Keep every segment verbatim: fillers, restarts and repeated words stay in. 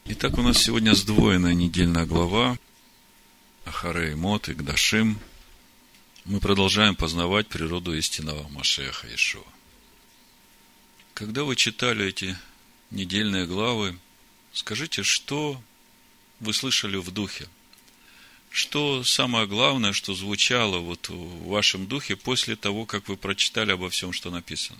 Итак, у нас сегодня сдвоенная недельная глава Ахарей Мот и Кдашим. Мы продолжаем познавать природу истинного Машиаха Иешуа. Когда вы читали эти недельные главы, скажите, что вы слышали в духе? Что самое главное, что звучало вот в вашем духе после того, как вы прочитали обо всем, что написано?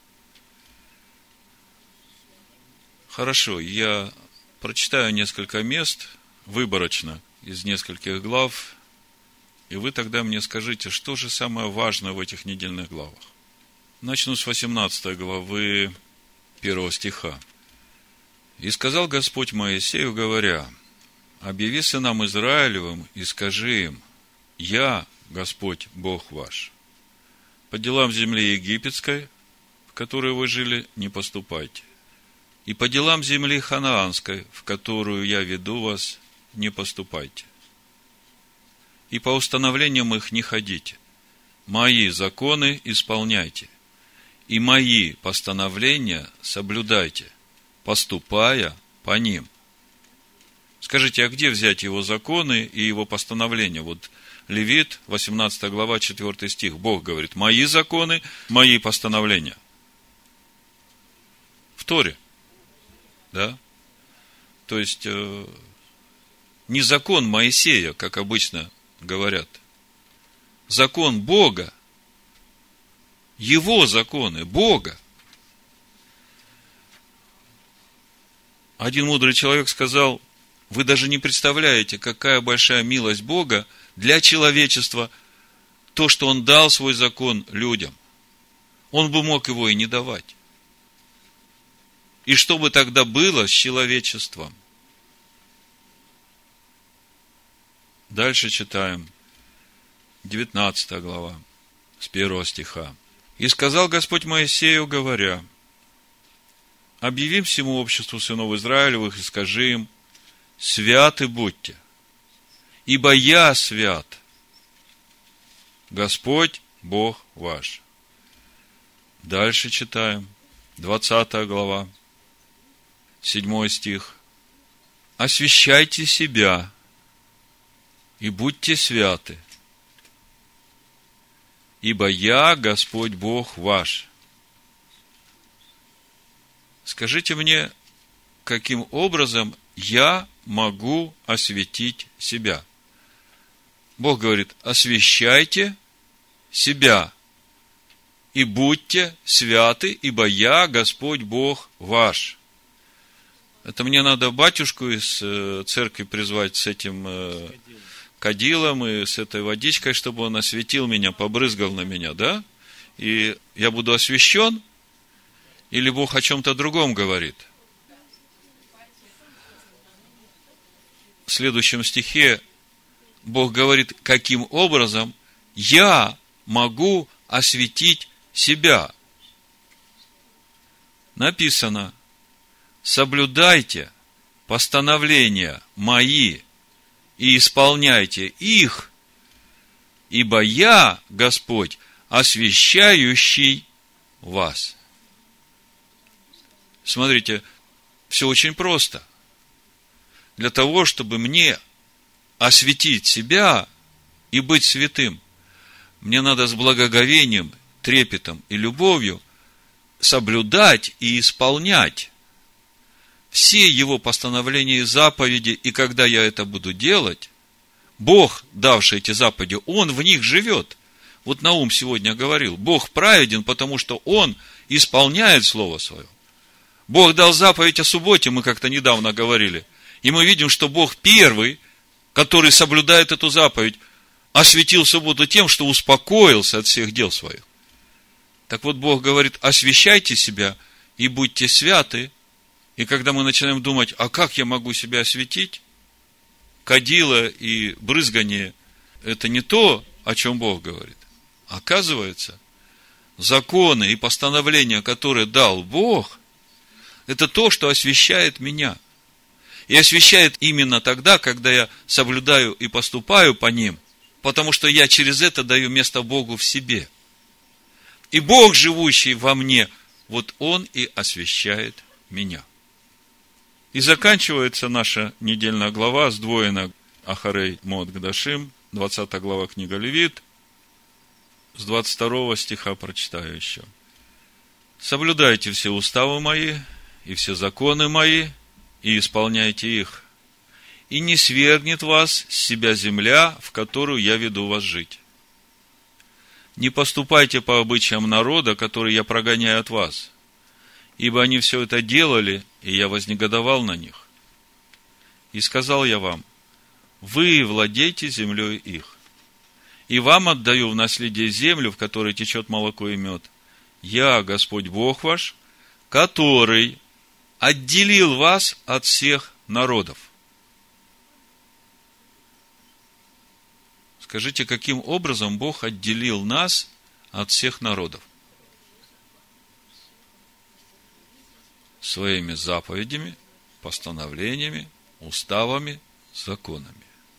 Хорошо, я прочитаю несколько мест, выборочно, из нескольких глав, и вы тогда мне скажите, что же самое важное в этих недельных главах. Начну с восемнадцатой главы первого стиха. «И сказал Господь Моисею, говоря: объяви сынам Израилевым и скажи им: Я, Господь, Бог ваш. По делам земли египетской, в которой вы жили, не поступайте. И по делам земли ханаанской, в которую я веду вас, не поступайте. И по установлениям их не ходите. Мои законы исполняйте, и мои постановления соблюдайте, поступая по ним». Скажите, а где взять его законы и его постановления? Вот Левит, восемнадцатая глава, четвёртый стих. Бог говорит: мои законы, мои постановления. В Торе. Да? То есть, э, не закон Моисея, как обычно говорят. Закон Бога. Его законы, Бога. Один мудрый человек сказал: вы даже не представляете, какая большая милость Бога для человечества, то, что Он дал свой закон людям. Он бы мог его и не давать. И что бы тогда было с человечеством? Дальше читаем. девятнадцатая глава, с первого стиха. «И сказал Господь Моисею, говоря: объявим всему обществу сынов Израилевых и скажи им: святы будьте, ибо я свят, Господь Бог ваш». Дальше читаем. двадцатая глава, седьмой стих. «Освящайте себя и будьте святы, ибо я Господь Бог ваш». Скажите мне, каким образом я могу осветить себя? Бог говорит: освящайте себя и будьте святы, ибо я Господь Бог ваш. Это мне надо батюшку из церкви призвать с этим кадилом и с этой водичкой, чтобы он осветил меня, побрызгал на меня, да? И я буду освящен? Или Бог о чем-то другом говорит? В следующем стихе Бог говорит, каким образом я могу осветить себя. Написано: соблюдайте постановления мои и исполняйте их, ибо я, Господь, освящающий вас. Смотрите, все очень просто. Для того, чтобы мне осветить себя и быть святым, мне надо с благоговением, трепетом и любовью соблюдать и исполнять все его постановления и заповеди. И когда я это буду делать, Бог, давший эти заповеди, Он в них живет. Вот Наум сегодня говорил: Бог праведен, потому что Он исполняет Слово Свое. Бог дал заповедь о субботе, мы как-то недавно говорили. И мы видим, что Бог первый, который соблюдает эту заповедь, осветил субботу тем, что успокоился от всех дел своих. Так вот, Бог говорит: освящайте себя и будьте святы. И когда мы начинаем думать, а как я могу себя осветить? Кадила и брызгание – это не то, о чем Бог говорит. Оказывается, законы и постановления, которые дал Бог, это то, что освящает меня. И освящает именно тогда, когда я соблюдаю и поступаю по ним, потому что я через это даю место Богу в себе. И Бог, живущий во мне, вот Он и освящает меня. И заканчивается наша недельная глава, сдвоена Ахарей Мот Гдашим, двадцатая глава книга Левит, с двадцать второго стиха прочитаю еще. «Соблюдайте все уставы мои и все законы мои, и исполняйте их, и не свергнет вас с себя земля, в которую я веду вас жить. Не поступайте по обычаям народа, который я прогоняю от вас, ибо они все это делали, и я вознегодовал на них. И сказал я вам: вы владейте землей их, и вам отдаю в наследие землю, в которой течет молоко и мед. Я, Господь Бог ваш, который отделил вас от всех народов». Скажите, каким образом Бог отделил нас от всех народов? Своими заповедями, постановлениями, уставами, законами.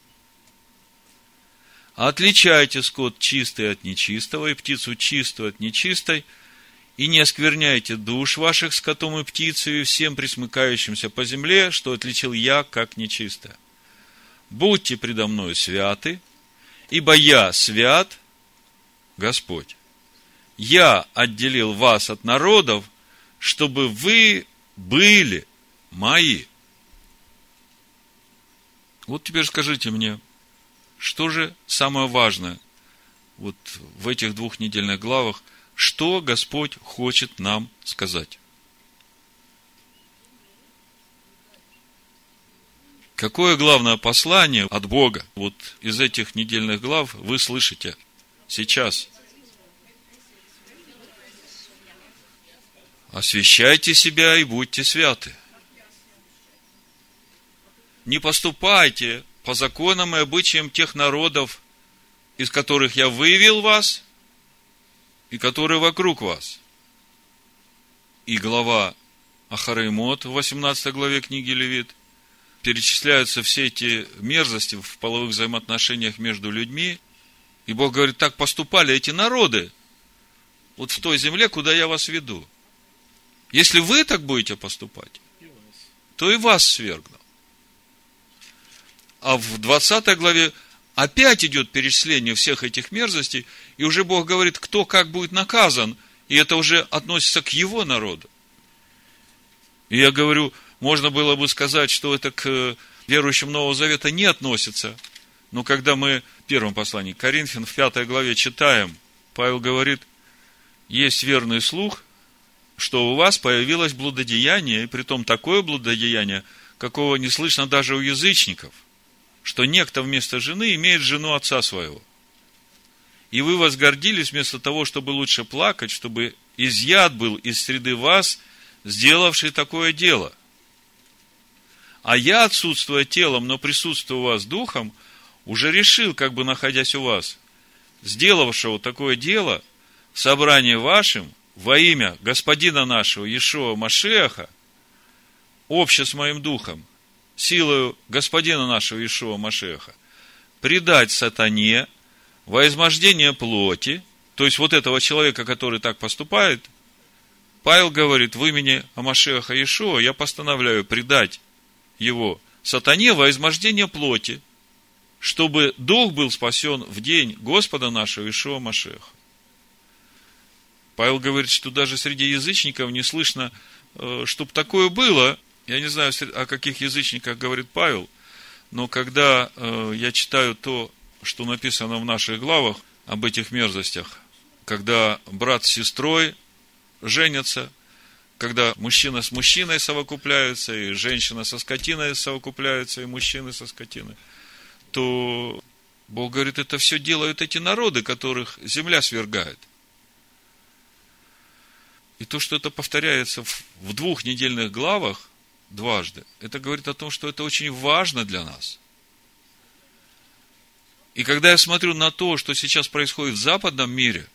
Отличайте скот чистый от нечистого, и птицу чистую от нечистой, и не оскверняйте душ ваших скотом и птицей, и всем присмыкающимся по земле, что отличил я, как нечистое. Будьте предо мною святы, ибо я свят, Господь. Я отделил вас от народов, чтобы вы были мои. Вот теперь скажите мне, что же самое важное вот в этих двух недельных главах, что Господь хочет нам сказать? Какое главное послание от Бога вот из этих недельных глав вы слышите сейчас? Освящайте себя и будьте святы. Не поступайте по законам и обычаям тех народов, из которых я вывел вас, и которые вокруг вас. И глава Ахарей Мот в восемнадцатой главе книги Левит перечисляются все эти мерзости в половых взаимоотношениях между людьми. И Бог говорит: так поступали эти народы вот в той земле, куда я вас веду. Если вы так будете поступать, то и вас свергну. А в двадцатой главе опять идет перечисление всех этих мерзостей, и уже Бог говорит, кто как будет наказан, и это уже относится к его народу. И я говорю, можно было бы сказать, что это к верующим Нового Завета не относится, но когда мы в первом послании к Коринфянам в пятой главе читаем, Павел говорит, есть верный слух, что у вас появилось блудодеяние, и притом такое блудодеяние, какого не слышно даже у язычников, что некто вместо жены имеет жену отца своего. И вы возгордились вместо того, чтобы лучше плакать, чтобы изъят был из среды вас, сделавший такое дело. А я, отсутствуя телом, но присутствуя у вас духом, уже решил, как бы находясь у вас, сделавшего такое дело в собрании вашим во имя Господина нашего Иешуа Машиаха, обще с моим духом, силою Господина нашего Иешуа Машиаха, предать сатане во измождение плоти, то есть вот этого человека, который так поступает, Павел говорит, в имени Машиаха Иешуа я постановляю предать его сатане во измождение плоти, чтобы дух был спасен в день Господа нашего Иешуа Машиаха. Павел говорит, что даже среди язычников не слышно, чтобы такое было. Я не знаю, о каких язычниках говорит Павел, но когда я читаю то, что написано в наших главах об этих мерзостях, когда брат с сестрой женятся, когда мужчина с мужчиной совокупляются, и женщина со скотиной совокупляются, и мужчины со скотиной, то Бог говорит, это все делают эти народы, которых земля свергает. И то, что это повторяется в двух недельных главах дважды, это говорит о том, что это очень важно для нас. И когда я смотрю на то, что сейчас происходит в западном мире,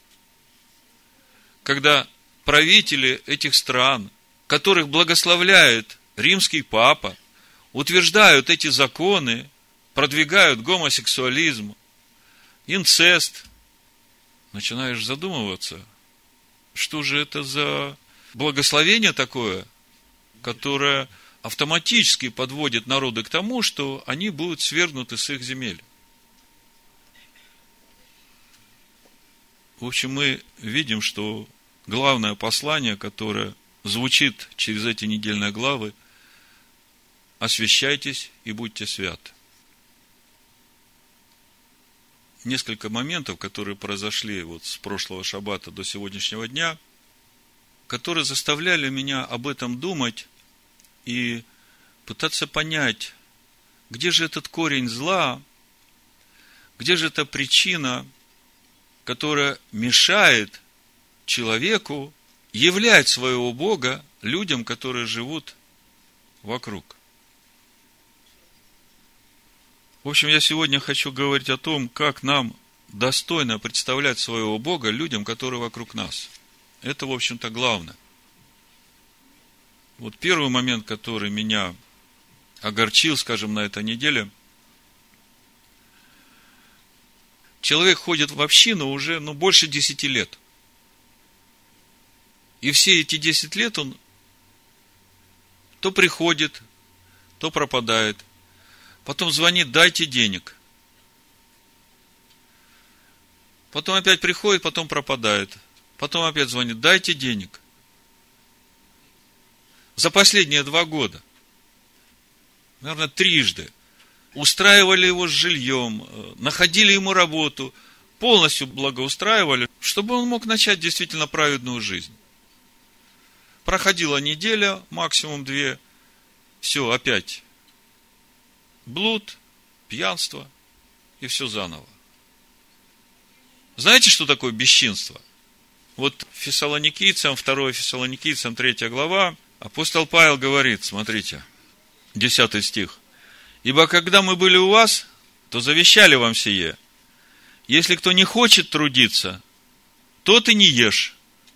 когда правители этих стран, которых благословляет римский папа, утверждают эти законы, продвигают гомосексуализм, инцест, начинаешь задумываться, что же это за благословение такое, которое автоматически подводит народы к тому, что они будут свергнуты с их земель. В общем, мы видим, что главное послание, которое звучит через эти недельные главы: освящайтесь и будьте святы. Несколько моментов, которые произошли вот с прошлого шаббата до сегодняшнего дня, которые заставляли меня об этом думать и пытаться понять, где же этот корень зла, где же эта причина, которая мешает человеку являть своего Бога людям, которые живут вокруг. В общем, я сегодня хочу говорить о том, как нам достойно представлять своего Бога людям, которые вокруг нас. Это, в общем-то, главное. Вот первый момент, который меня огорчил, скажем, на этой неделе. Человек ходит в общину уже, ну, больше десяти лет. И все эти десять лет он то приходит, то пропадает. Потом звонит: дайте денег. Потом опять приходит, потом пропадает. Потом опять звонит: дайте денег. За последние два года, наверное, трижды устраивали его с жильем, находили ему работу, полностью благоустраивали, чтобы он мог начать действительно праведную жизнь. Проходила неделя, максимум две, все, опять блуд, пьянство, и все заново. Знаете, что такое бесчинство? Вот Фессалоникийцам, второе Фессалоникийцам, третья глава, апостол Павел говорит, смотрите, десятый стих. «Ибо когда мы были у вас, то завещали вам сие. Если кто не хочет трудиться, тот и не ешь.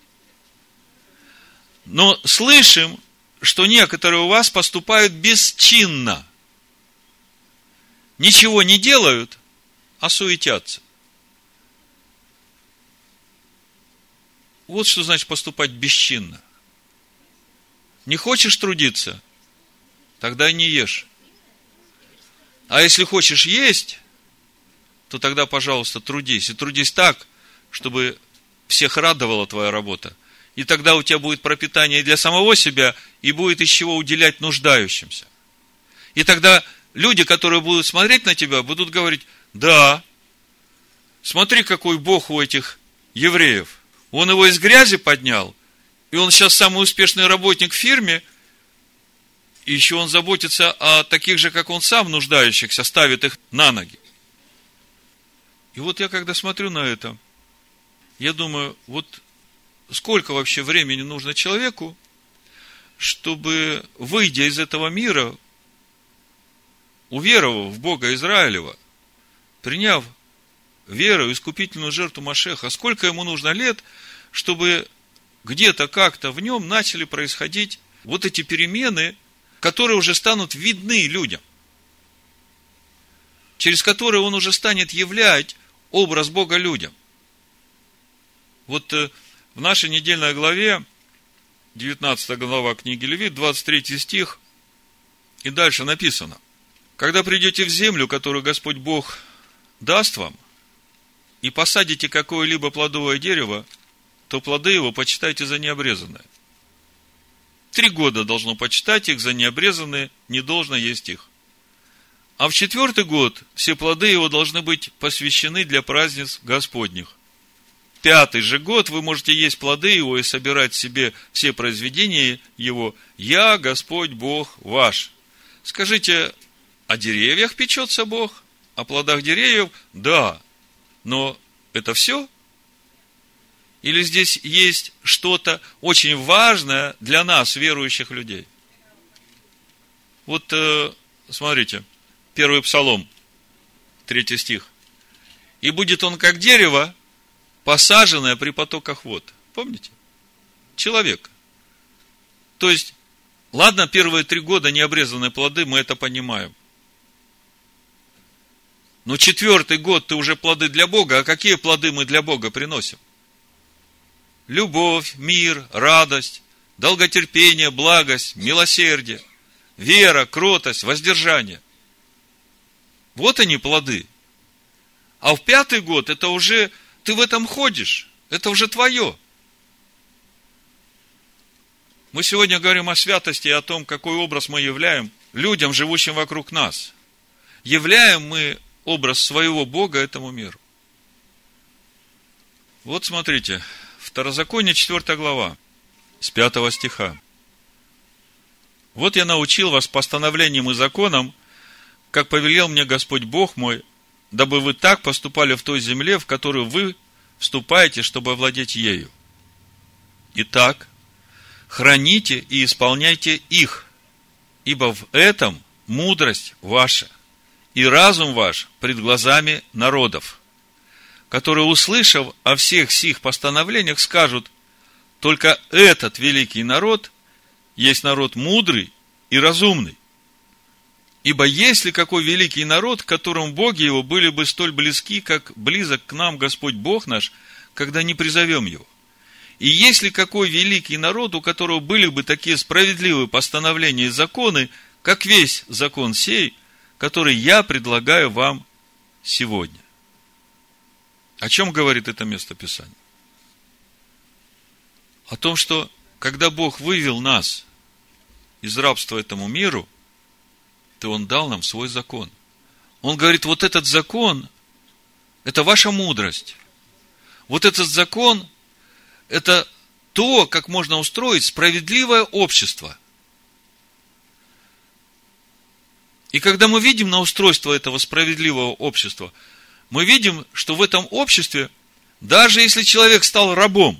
Но слышим, что некоторые у вас поступают бесчинно. Ничего не делают, а суетятся». Вот что значит поступать бесчинно. Не хочешь трудиться, тогда и не ешь. А если хочешь есть, то тогда, пожалуйста, трудись. И трудись так, чтобы всех радовала твоя работа. И тогда у тебя будет пропитание и для самого себя, и будет из чего уделять нуждающимся. И тогда люди, которые будут смотреть на тебя, будут говорить: да, смотри, какой Бог у этих евреев. Он его из грязи поднял, и он сейчас самый успешный работник в фирме, и еще он заботится о таких же, как он сам, нуждающихся, ставит их на ноги. И вот я, когда смотрю на это, я думаю, вот сколько вообще времени нужно человеку, чтобы, выйдя из этого мира, уверовав в Бога Израилева, приняв веру, искупительную жертву Машеха, сколько ему нужно лет, чтобы где-то как-то в нем начали происходить вот эти перемены, которые уже станут видны людям, через которые он уже станет являть образ Бога людям. Вот в нашей недельной главе, девятнадцатая глава книги Левит, двадцать третий стих, и дальше написано: «Когда придете в землю, которую Господь Бог даст вам, и посадите какое-либо плодовое дерево, то плоды его почитайте за необрезанные. Три года должно почитать их за необрезанные, не должно есть их. А в четвертый год все плоды его должны быть посвящены для празднеств Господних. Пятый же год вы можете есть плоды его и собирать себе все произведения его. Я, Господь Бог ваш». Скажите, о деревьях печется Бог? О плодах деревьев? Да. Но это все? Или здесь есть что-то очень важное для нас, верующих людей? Вот, э, смотрите, первый Псалом, третий стих. «И будет он, как дерево, посаженное при потоках вод». Помните? Человек. То есть, ладно, первые три года необрезанные плоды, мы это понимаем. Но четвертый год ты уже плоды для Бога. А какие плоды мы для Бога приносим? Любовь, мир, радость, долготерпение, благость, милосердие. вера, кротость, воздержание. Вот они плоды. А в пятый год это уже, ты в этом ходишь, это уже твое. Мы сегодня говорим о святости и о том, какой образ мы являем людям, живущим вокруг нас. Являем мы образ своего Бога этому миру. Вот смотрите, Второзаконие, четвёртая глава, с пятого стиха. Вот я научил вас постановлениям и законам, как повелел мне Господь Бог мой, дабы вы так поступали в той земле, в которую вы вступаете, чтобы овладеть ею. Итак, храните и исполняйте их, ибо в этом мудрость ваша и разум ваш пред глазами народов, которые, услышав о всех сих постановлениях, скажут: только этот великий народ есть народ мудрый и разумный. Ибо есть ли какой великий народ, к которому боги его были бы столь близки, как близок к нам Господь Бог наш, когда не призовем его? И есть ли какой великий народ, у которого были бы такие справедливые постановления и законы, как весь закон сей, который я предлагаю вам сегодня? О чем говорит это место Писания? О том, что когда Бог вывел нас из рабства этому миру, то Он дал нам свой закон. Он говорит, вот этот закон, это ваша мудрость. Вот этот закон, это то, как можно устроить справедливое общество. И когда мы видим на устройство этого справедливого общества, мы видим, что в этом обществе, даже если человек стал рабом,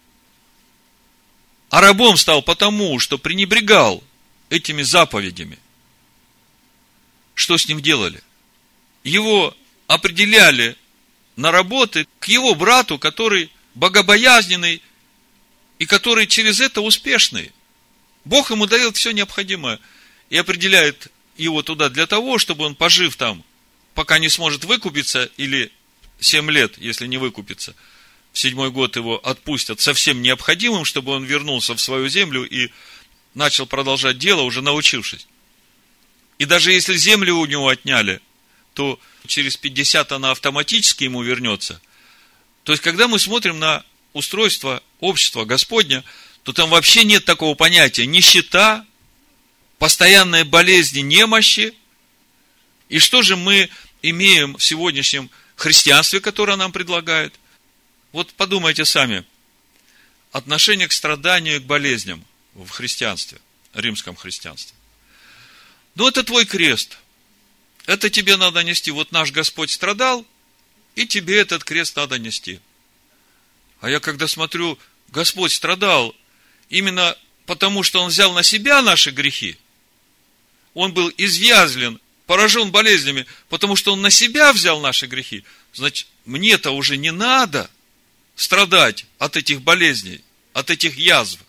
а рабом стал потому, что пренебрегал этими заповедями, что с ним делали? Его определяли на работы к его брату, который богобоязненный и который через это успешный. Бог ему дает все необходимое и определяет его туда для того, чтобы он, пожив там, пока не сможет выкупиться, или семь лет, если не выкупится, в седьмой год его отпустят со всем необходимым, чтобы он вернулся в свою землю и начал продолжать дело, уже научившись. И даже если землю у него отняли, то через пятьдесят она автоматически ему вернется. То есть, когда мы смотрим на устройство общества Господня, то там вообще нет такого понятия нищета, постоянные болезни, немощи. И что же мы имеем в сегодняшнем христианстве, которое нам предлагает? Вот подумайте сами. Отношение к страданию и к болезням в христианстве, римском христианстве. Ну, это твой крест. Это тебе надо нести. Вот наш Господь страдал, и тебе этот крест надо нести. А я когда смотрю, Господь страдал именно потому, что Он взял на себя наши грехи. Он был изъязвлен, поражен болезнями, потому что Он на себя взял наши грехи. Значит, мне-то уже не надо страдать от этих болезней, от этих язв.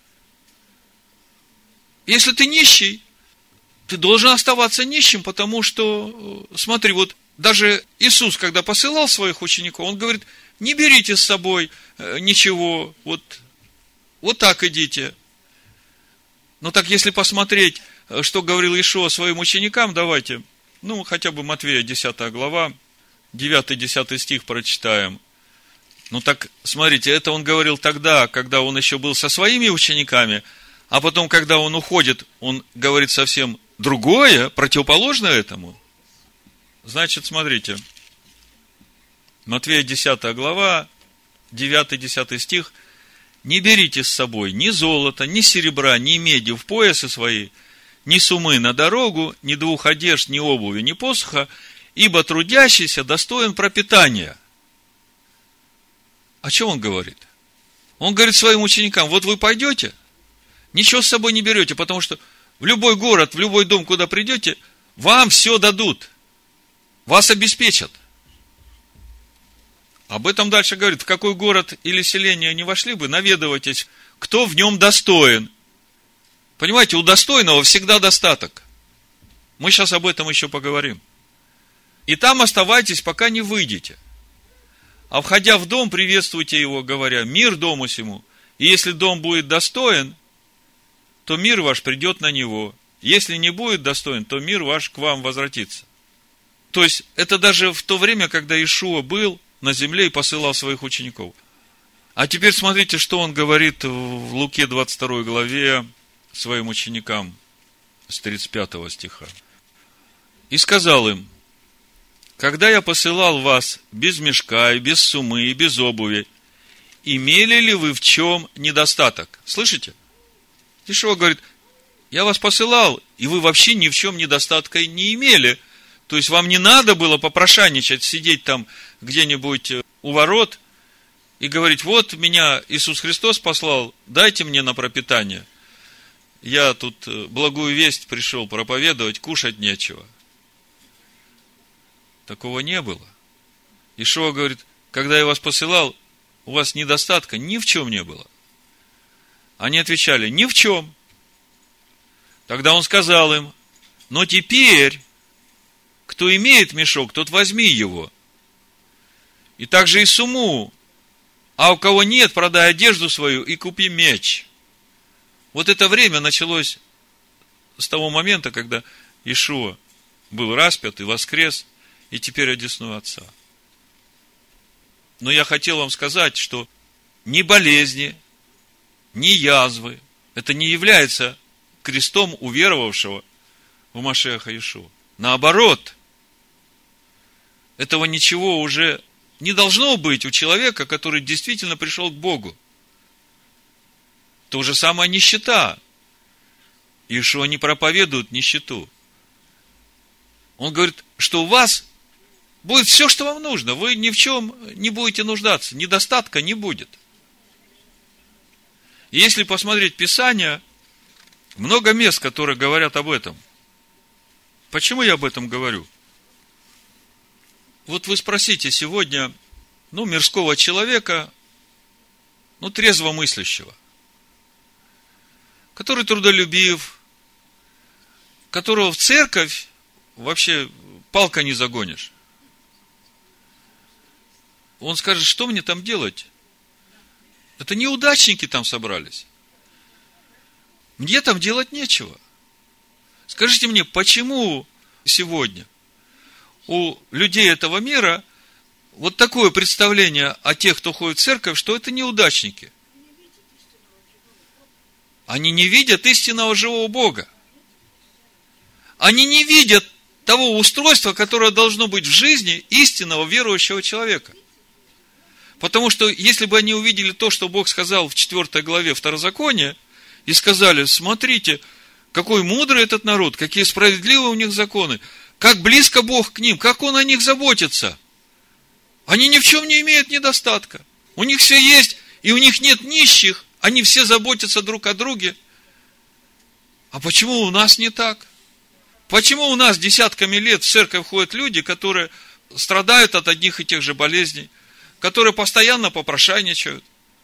Если ты нищий, ты должен оставаться нищим, потому что, смотри, вот даже Иисус, когда посылал своих учеников, Он говорит, не берите с собой ничего, вот, вот так идите. Но так, если посмотреть, что говорил Иешуа своим ученикам, давайте, ну, хотя бы Матвея, десятая глава, девятый-десятый стих прочитаем. Ну, так, смотрите, это Он говорил тогда, когда Он еще был со своими учениками, а потом, когда Он уходит, Он говорит совсем другое, противоположное этому. Значит, смотрите, Матвея, десятая глава, девятый-десятый стих. Не берите с собой ни золота, ни серебра, ни меди в поясы свои, ни сумы на дорогу, ни двух одежд, ни обуви, ни посуха, ибо трудящийся достоин пропитания. О чем Он говорит? Он говорит своим ученикам, вот вы пойдете, ничего с собой не берете, потому что в любой город, в любой дом, куда придете, вам все дадут, вас обеспечат. Об этом дальше говорит, в какой город или селение не вошли бы, наведывайтесь, кто в нем достоин. Понимаете, у достойного всегда достаток. Мы сейчас об этом еще поговорим. И там оставайтесь, пока не выйдете. А входя в дом, приветствуйте его, говоря, мир дому сему. И если дом будет достоин, то мир ваш придет на него. если не будет достоин, то мир ваш к вам возвратится. То есть, это даже в то время, когда Иешуа был на земле и посылал своих учеников. А теперь смотрите, что он говорит в Луке двадцать второй главе своим ученикам с тридцать пятого стиха. «И сказал им: когда я посылал вас без мешка, и без суммы, и без обуви, имели ли вы в чем недостаток?» Слышите? Иешуа говорит: я вас посылал, и вы вообще ни в чем недостатка не имели. То есть, вам не надо было попрошайничать, сидеть там где-нибудь у ворот и говорить: вот меня Иисус Христос послал, дайте мне на пропитание. Я тут благую весть пришел проповедовать, кушать нечего. Такого не было. Иешуа говорит: когда я вас посылал, у вас недостатка ни в чем не было. Они отвечали: ни в чем. Тогда он сказал им: но теперь, кто имеет мешок, тот возьми его. И также и сумму. А у кого нет, продай одежду свою и купи меч. Вот это время началось с того момента, когда Иешуа был распят и воскрес, и теперь одесную Отца. Но я хотел вам сказать, что ни болезни, ни язвы, это не является крестом уверовавшего в Машиаха Иешуа. Наоборот, этого ничего уже не должно быть у человека, который действительно пришел к Богу. То же самое нищета. Иешуа не проповедует нищету. Он говорит, что у вас будет все, что вам нужно. Вы ни в чем не будете нуждаться. Недостатка не будет. И если посмотреть Писание, много мест, которые говорят об этом. Почему я об этом говорю? Вот вы спросите сегодня, ну, мирского человека, ну, трезвомыслящего, который трудолюбив, которого в церковь вообще палка не загонишь. Он скажет: что мне там делать? Это неудачники там собрались. Мне там делать нечего. Скажите мне, почему сегодня у людей этого мира вот такое представление о тех, кто ходит в церковь, что это неудачники? Они не видят истинного живого Бога. Они не видят того устройства, которое должно быть в жизни истинного верующего человека. Потому что, если бы они увидели то, что Бог сказал в четвёртой главе Второзакония, и сказали: смотрите, какой мудрый этот народ, какие справедливые у них законы, как близко Бог к ним, как Он о них заботится. Они ни в чем не имеют недостатка. У них все есть, и у них нет нищих, они все заботятся друг о друге. А почему у нас не так? Почему у нас десятками лет в церковь ходят люди, которые страдают от одних и тех же болезней, которые постоянно попрошайничают?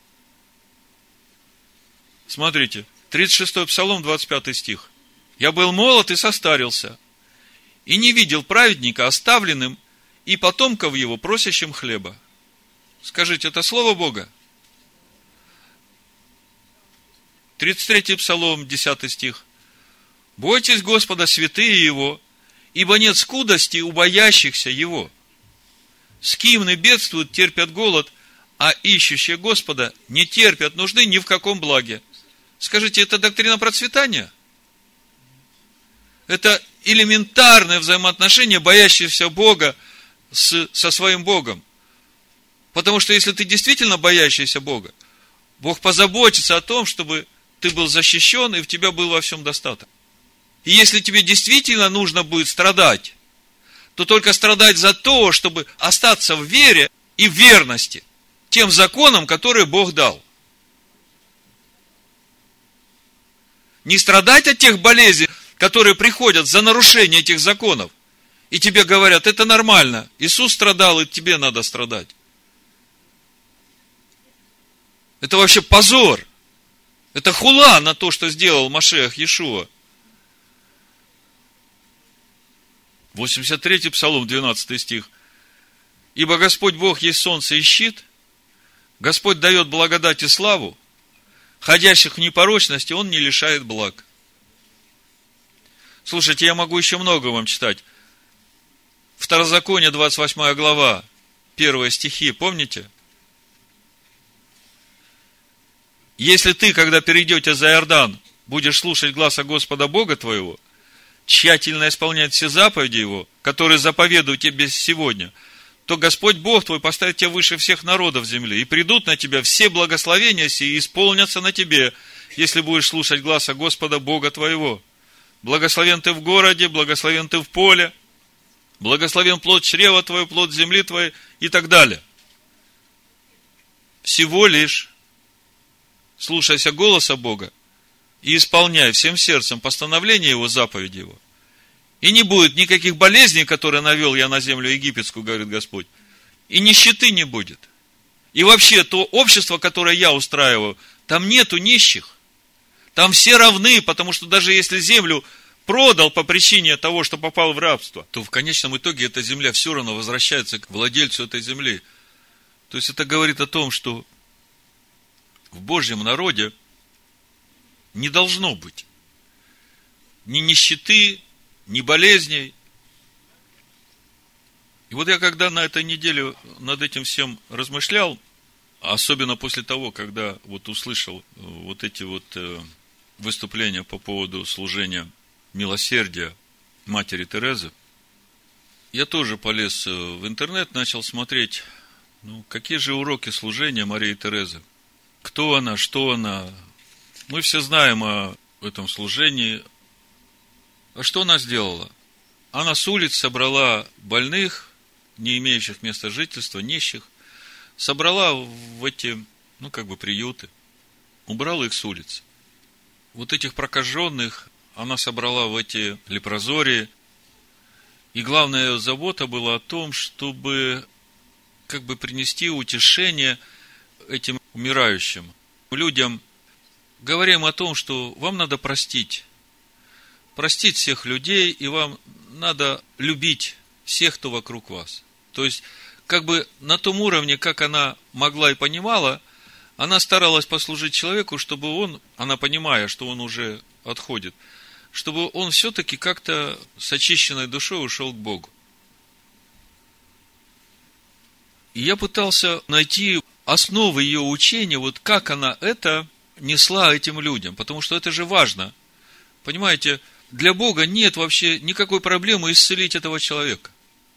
Смотрите, тридцать шестой Псалом, двадцать пятый стих. «Я был молод и состарился, и не видел праведника оставленным, и потомков его просящим хлеба». Скажите, это слово Бога? тридцать третий Псалом, десятый стих. «Бойтесь Господа, святые Его, ибо нет скудости у боящихся Его. Скимны бедствуют, терпят голод, а ищущие Господа не терпят нужды ни в каком благе». Скажите, это доктрина процветания? Это элементарное взаимоотношение боящегося Бога с, со своим Богом. Потому что если ты действительно боящийся Бога, Бог позаботится о том, чтобы ты был защищен и в тебя был во всем достаток. И если тебе действительно нужно будет страдать, то только страдать за то, чтобы остаться в вере и в верности тем законам, которые Бог дал. Не страдать от тех болезней, которые приходят за нарушение этих законов. И тебе говорят: это нормально. Иисус страдал, и тебе надо страдать. Это вообще позор. Это хула на то, что сделал Машиах Иешуа. восемьдесят третий Псалом, двенадцатый стих. «Ибо Господь Бог есть солнце и щит, Господь дает благодать и славу, ходящих в непорочности Он не лишает благ». Слушайте, я могу еще много вам читать. Второзаконие, двадцать восьмая глава, первые стихи, помните? Если ты, когда перейдете за Иордан, будешь слушать гласа Господа Бога твоего, тщательно исполнять все заповеди Его, которые заповедую тебе сегодня, то Господь Бог твой поставит тебя выше всех народов земли, и придут на тебя все благословения сии, и исполнятся на тебе, если будешь слушать гласа Господа Бога твоего. Благословен ты в городе, благословен ты в поле, благословен плод чрева твое, плод земли твоей, и так далее. Всего лишь слушайся голоса Бога и исполняй всем сердцем постановления Его, заповеди Его. И не будет никаких болезней, которые навел я на землю египетскую, говорит Господь. И нищеты не будет. И вообще, то общество, которое я устраиваю, там нету нищих. Там все равны, потому что даже если землю продал по причине того, что попал в рабство, то в конечном итоге эта земля все равно возвращается к владельцу этой земли. То есть это говорит о том, что в Божьем народе не должно быть ни нищеты, ни болезней. И вот я когда на этой неделе над этим всем размышлял, особенно после того, когда вот услышал вот эти вот выступления по поводу служения милосердия матери Терезы, я тоже полез в интернет, начал смотреть, ну, какие же уроки служения Марии Терезы. Кто она, что она. Мы все знаем о этом служении. А что она сделала? Она с улиц собрала больных, не имеющих места жительства, нищих, собрала в эти, ну, как бы приюты, убрала их с улиц. Вот этих прокаженных она собрала в эти лепрозории. И главная ее забота была о том, чтобы как бы принести утешение этим умирающим людям. Говорим о том, что вам надо простить. Простить всех людей, и вам надо любить всех, кто вокруг вас. То есть, как бы на том уровне, как она могла и понимала, она старалась послужить человеку, чтобы он, она понимая, что он уже отходит, чтобы он все-таки как-то с очищенной душой ушел к Богу. И я пытался найти основы ее учения, вот как она это несла этим людям, потому что это же важно. Понимаете, для Бога нет вообще никакой проблемы исцелить этого человека.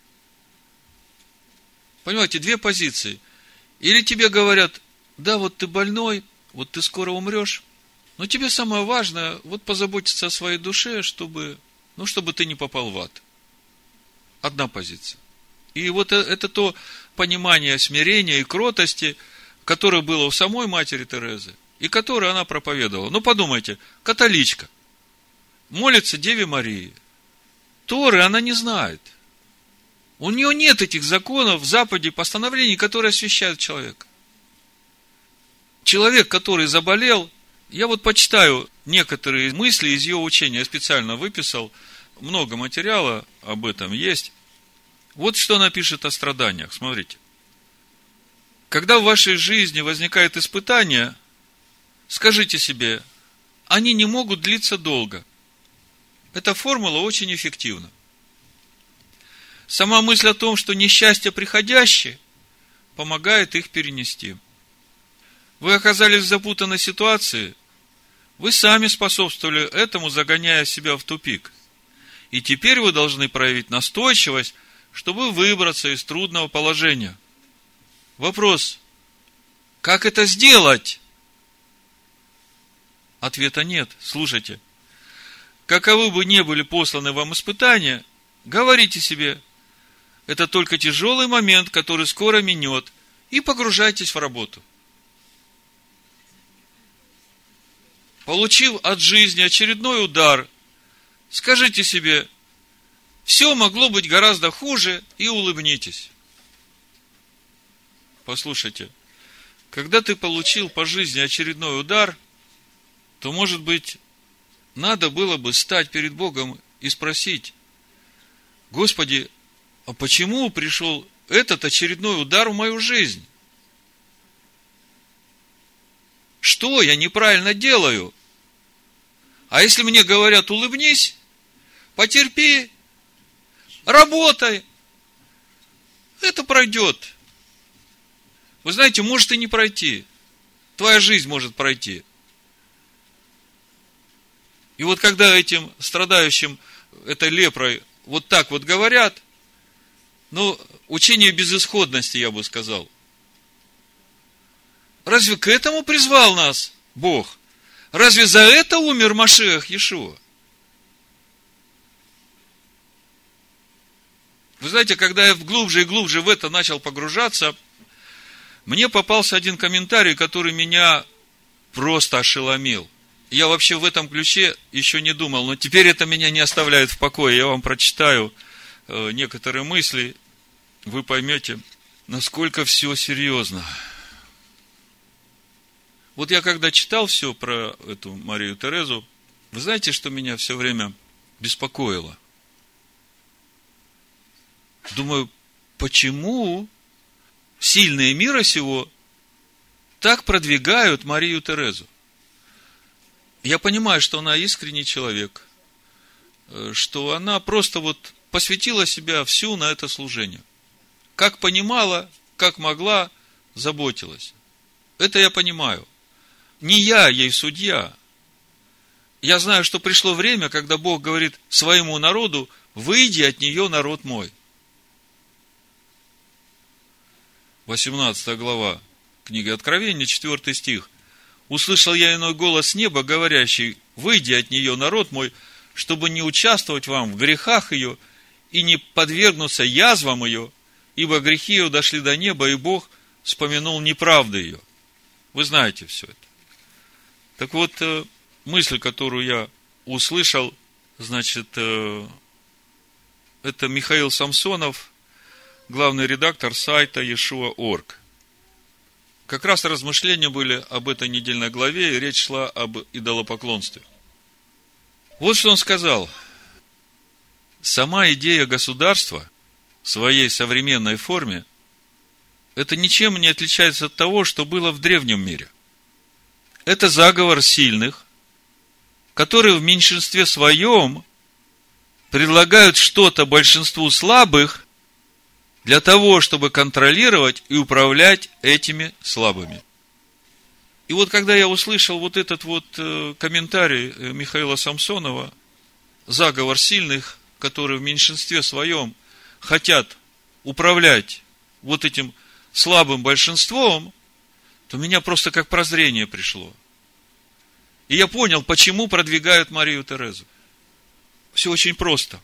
Понимаете, две позиции. Или тебе говорят, да, вот ты больной, вот ты скоро умрешь, но тебе самое важное, вот позаботиться о своей душе, чтобы, ну, чтобы ты не попал в ад. Одна позиция. И вот это то понимание смирения и кротости, которое было у самой матери Терезы, и которое она проповедовала. Ну, подумайте, католичка, молится Деве Марии, Торы она не знает. У нее нет этих законов, заповедей, постановлений, которые освящают человека. Человек, который заболел, я вот почитаю некоторые мысли из ее учения, я специально выписал, много материала об этом есть. Вот что она пишет о страданиях, смотрите. Когда в вашей жизни возникает испытание, скажите себе, они не могут длиться долго. Эта формула очень эффективна. Сама мысль о том, что несчастье приходящее, помогает их перенести. Вы оказались в запутанной ситуации, вы сами способствовали этому, загоняя себя в тупик. И теперь вы должны проявить настойчивость, чтобы выбраться из трудного положения. Вопрос, как это сделать? Ответа нет. Слушайте. Каковы бы ни были посланы вам испытания, говорите себе, это только тяжелый момент, который скоро минет, и погружайтесь в работу. Получив от жизни очередной удар, скажите себе, все могло быть гораздо хуже, и улыбнитесь. Послушайте, когда ты получил по жизни очередной удар, то, может быть, надо было бы стать перед Богом и спросить, Господи, а почему пришел этот очередной удар в мою жизнь? Что я неправильно делаю? А если мне говорят, улыбнись, Потерпи, работай. Это пройдет. Вы знаете, может и не пройти. Твоя жизнь может пройти. И вот когда этим страдающим этой лепрой вот так вот говорят, ну, учение безысходности, я бы сказал. Разве к этому призвал нас Бог? Разве за это умер Машиах Иешуа? Вы знаете, когда я глубже и глубже в это начал погружаться, мне попался один комментарий, который меня просто ошеломил. Я вообще в этом ключе еще не думал, но теперь это меня не оставляет в покое. Я вам прочитаю некоторые мысли, вы поймете, насколько все серьезно. Вот я когда читал все про эту Марию Терезу, вы знаете, что меня все время беспокоило? Думаю, почему сильные мира сего так продвигают Марию Терезу? Я понимаю, что она искренний человек, что она просто вот посвятила себя всю на это служение. Как понимала, как могла, заботилась. Это я понимаю. Не я ей судья. Я знаю, что пришло время, когда Бог говорит своему народу: выйди от нее, народ мой. восемнадцатая глава книги Откровения, четвёртый стих. Услышал я иной голос с неба, говорящий: выйди от нее, народ мой, чтобы не участвовать вам в грехах ее и не подвергнуться язвам ее, ибо грехи ее дошли до неба, и Бог вспомянул неправды ее. Вы знаете все это. Так вот, мысль, которую я услышал, значит, это Михаил Самсонов, главный редактор сайта Иешуа точка орг. Как раз размышления были об этой недельной главе, и речь шла об идолопоклонстве. Вот что он сказал. Сама идея государства в своей современной форме это ничем не отличается от того, что было в древнем мире. Это заговор сильных, которые в меньшинстве своем предлагают что-то большинству слабых для того, чтобы контролировать и управлять этими слабыми. И вот когда я услышал вот этот вот комментарий Михаила Самсонова, заговор сильных, которые в меньшинстве своем хотят управлять вот этим слабым большинством, то у меня просто как прозрение пришло. И я понял, почему продвигают Марию Терезу. Все очень просто.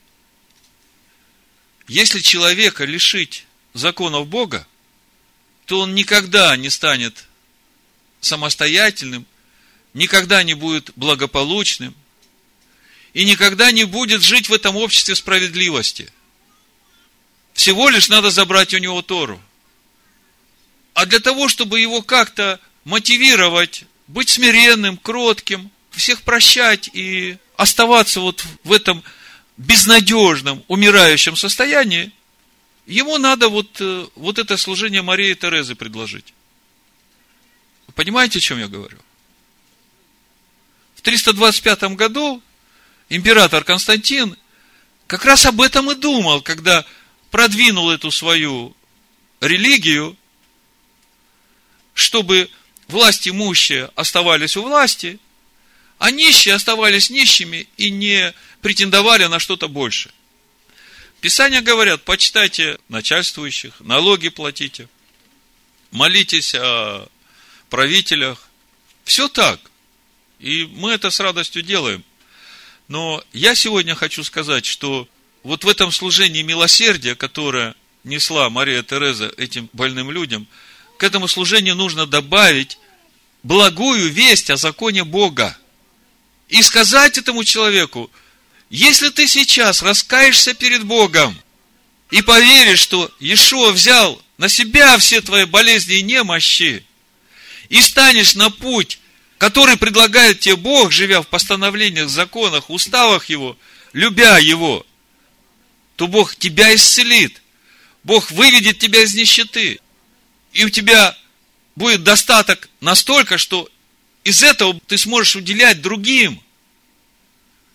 Если человека лишить законов Бога, то он никогда не станет самостоятельным, никогда не будет благополучным и никогда не будет жить в этом обществе справедливости. Всего лишь надо забрать у него Тору. А для того, чтобы его как-то мотивировать, быть смиренным, кротким, всех прощать и оставаться вот в этом безнадежном, умирающем состоянии, ему надо вот, вот это служение Марии Терезы предложить. Вы понимаете, о чем я говорю? В триста двадцать пятом году император Константин как раз об этом и думал, когда продвинул эту свою религию, чтобы власть имущие оставались у власти, а нищие оставались нищими и не претендовали на что-то больше. Писания говорят: почитайте начальствующих, налоги платите, молитесь о правителях. Все так. И мы это с радостью делаем. Но я сегодня хочу сказать, что вот в этом служении милосердия, которое несла Мария Тереза этим больным людям, к этому служению нужно добавить благую весть о законе Бога. И сказать этому человеку: если ты сейчас раскаешься перед Богом и поверишь, что Иешуа взял на себя все твои болезни и немощи, и станешь на путь, который предлагает тебе Бог, живя в постановлениях, законах, уставах Его, любя Его, то Бог тебя исцелит. Бог выведет тебя из нищеты. И у тебя будет достаток настолько, что из этого ты сможешь уделять другим.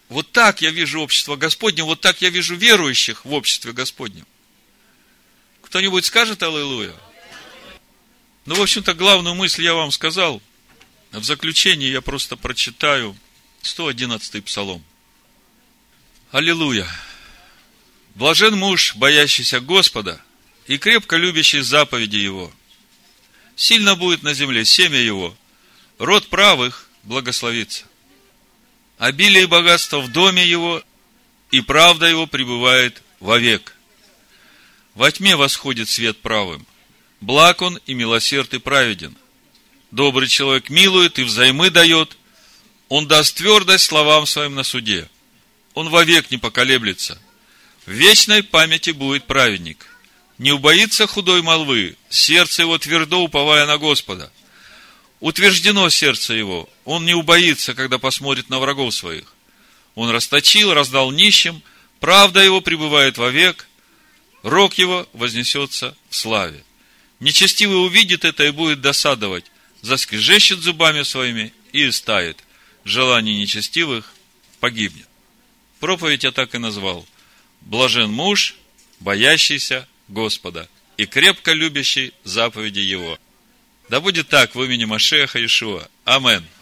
Вот так я вижу общество Господне, вот так я вижу верующих в обществе Господнем. Кто-нибудь скажет аллилуйя? Ну, в общем-то, главную мысль я вам сказал. В заключение я просто прочитаю сто одиннадцатый псалом. Аллилуйя! Блажен муж, боящийся Господа, и крепко любящий заповеди Его. Сильно будет на земле семя Его, род правых благословится. Обилие и богатство в доме Его, и правда Его пребывает вовек. Во тьме восходит свет правым, благ он и милосерд и праведен. Добрый человек милует и взаймы дает, он даст твердость словам своим на суде. Он вовек не поколеблется. В вечной памяти будет праведник. Не убоится худой молвы, сердце его твердо, уповая на Господа. Утверждено сердце его, он не убоится, когда посмотрит на врагов своих. Он расточил, раздал нищим, правда его пребывает вовек, рог его вознесется в славе. Нечестивый увидит это и будет досадовать, заскрежещет зубами своими и истает. Желание нечестивых погибнет. Проповедь я так и назвал. Блажен муж, боящийся Господа и крепко любящий заповеди Его. Да будет так в имени Машеха Иешуа. Амин.